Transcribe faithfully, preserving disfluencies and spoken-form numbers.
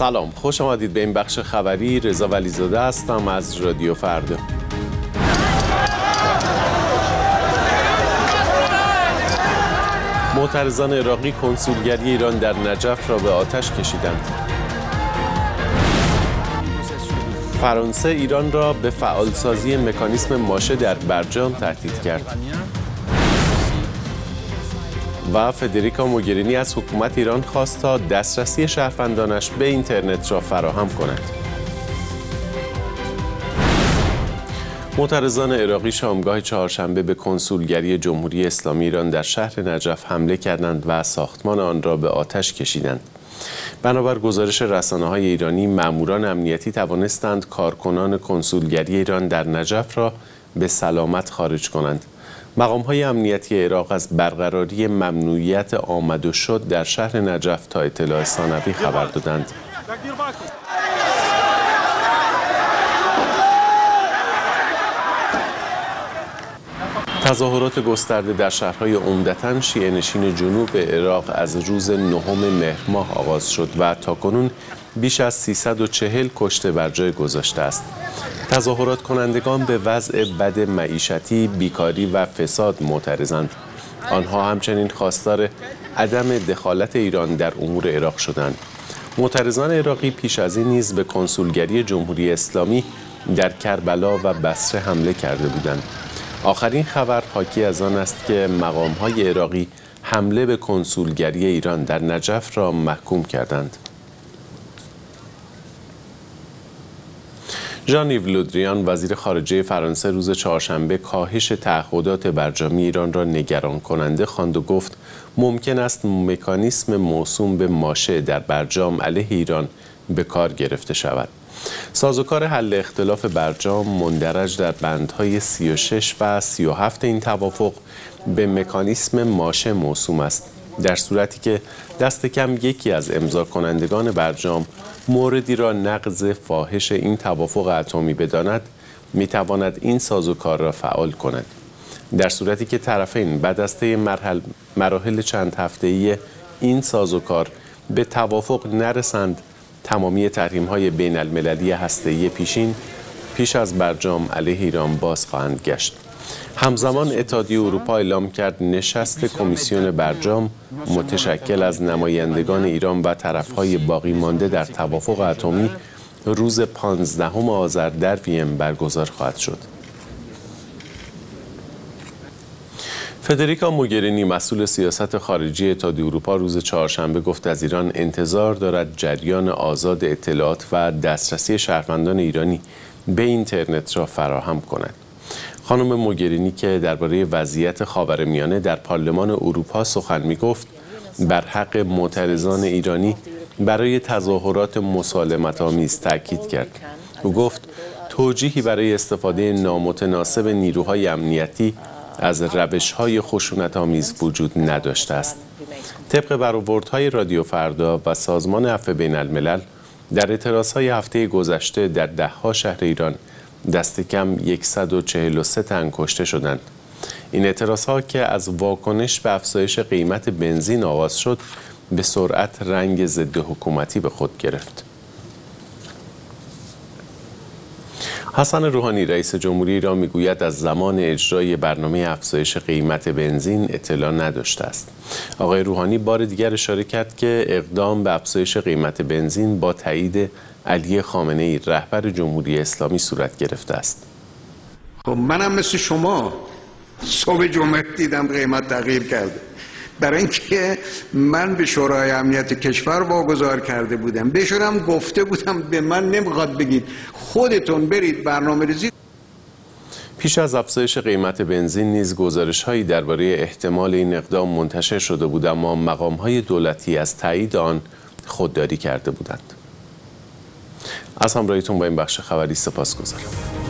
سلام، خوش آمدید به این بخش خبری. رضا ولیزاده هستم از رادیو فردا. معترضان عراقی کنسولگری ایران در نجف را به آتش کشیدند. فرانسه ایران را به فعالسازی مکانیسم ماشه در برجام تهدید کرد. و فدریکا موگرینی از حکومت ایران خواست تا دسترسی شهروندانش به اینترنت را فراهم کند. معترضان عراقی شامگاه چهارشنبه به کنسولگری جمهوری اسلامی ایران در شهر نجف حمله کردند و ساختمان آن را به آتش کشیدند. بنابر گزارش رسانه‌های ایرانی، ماموران امنیتی توانستند کارکنان کنسولگری ایران در نجف را به سلامت خارج کنند. مقام‌های امنیتی عراق از برقراری ممنوعیت آمد و شد در شهر نجف تا اطلاع ثانوی خبر دادند. تظاهرات گسترده در شهرهای عمدتاً شیعه‌نشین جنوب عراق از روز نهم مهر ماه آغاز شد و تاکنون بیش از سیصد و چهل کشته بر جای گذاشته است. تظاهرات کنندگان به وضع بد معیشتی، بیکاری و فساد معترضند. آنها همچنین خواستار عدم دخالت ایران در امور عراق شدند. معترضان عراقی پیش از این نیز به کنسولگری جمهوری اسلامی در کربلا و بصره حمله کرده بودند. آخرین خبر حاکی از آن است که مقام‌های عراقی حمله به کنسولگری ایران در نجف را محکوم کردند. ژان-ایو لودریان وزیر خارجه فرانسه روز چهارشنبه کاهش تعهدات برجامی ایران را نگران کننده خواند و گفت ممکن است مکانیسم موسوم به ماشه در برجام علیه ایران به کار گرفته شود. سازوکار حل اختلاف برجام مندرج در بندهای سی و شش و سی و هفت این توافق به مکانیسم ماشه موسوم است. در صورتی که دست کم یکی از امضا کنندگان برجام موردی را نقض فاحش این توافق اتمی بداند، میتواند این سازوکار را فعال کند. در صورتی که طرفین بعد از طی مراحل مراحل چند هفته‌ای این سازوکار به توافق نرسند، تمامی تحریم‌های بین المللی هسته‌ای پیشین پیش از برجام علیه ایران باز خواهند گشت. همزمان اتحادیه اروپا اعلام کرد نشست کمیسیون برجام متشکل از نمایندگان ایران و طرف‌های باقی مانده در توافق اتمی روز پانزدهم آذر در وین برگزار خواهد شد. فدریکا موگرینی مسئول سیاست خارجی اتحادیه اروپا روز چهارشنبه گفت از ایران انتظار دارد جریان آزاد اطلاعات و دسترسی شهروندان ایرانی به اینترنت را فراهم کند. خانم موگرینی که درباره وضعیت خاورمیانه در پارلمان اروپا سخن می‌گفت، بر حق معترضان ایرانی برای تظاهرات مسالمت‌آمیز تاکید کرد. او گفت توجیهی برای استفاده نامتناسب نیروهای امنیتی از روش‌های خشونت‌آمیز وجود نداشته است. طبق برآوردهای رادیو فردا و سازمان عفو بین الملل، در اعتراضهای هفته گذشته در ده‌ها شهر ایران دست کم صد و چهل و سه تن کشته شدند. این اعتراضها که از واکنش به افزایش قیمت بنزین آغاز شد، به سرعت رنگ ضد حکومتی به خود گرفت. حسن روحانی رئیس جمهوری ایران میگوید از زمان اجرای برنامه افزایش قیمت بنزین اطلاع نداشته است. آقای روحانی بار دیگر اشاره کرد که اقدام به افزایش قیمت بنزین با تایید علی خامنه‌ای رهبر جمهوری اسلامی صورت گرفته است. خب منم مثل شما صبح جمعه دیدم قیمت تغییر کرده. برای اینکه من به شورای امنیت کشور واگذار کرده بودم، بهشونم گفته بودم به من نمیخواد بگید، خودتون برید برنامه ریزی. پیش از افزایش قیمت بنزین نیز گزارش‌هایی درباره احتمال این اقدام منتشر شده بود، اما مقام‌های دولتی از تایید آن خودداری کرده بودند. از همراهیتون با این بخش خبری سپاسگزارم.